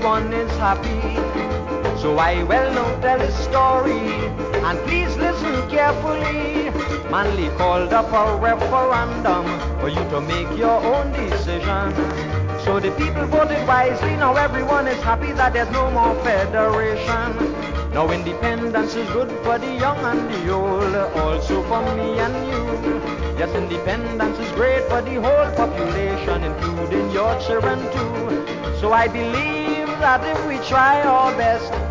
everyone is happy. So I will now tell a story, and please listen carefully. Manly called up a referendum for you to make your own decision. So the people voted wisely, now everyone is happy that there's no more federation. Now independence is good for the young and the old, also for me and you. Yes, independence is great for the whole population, including your children too. So I believe that if we try our best,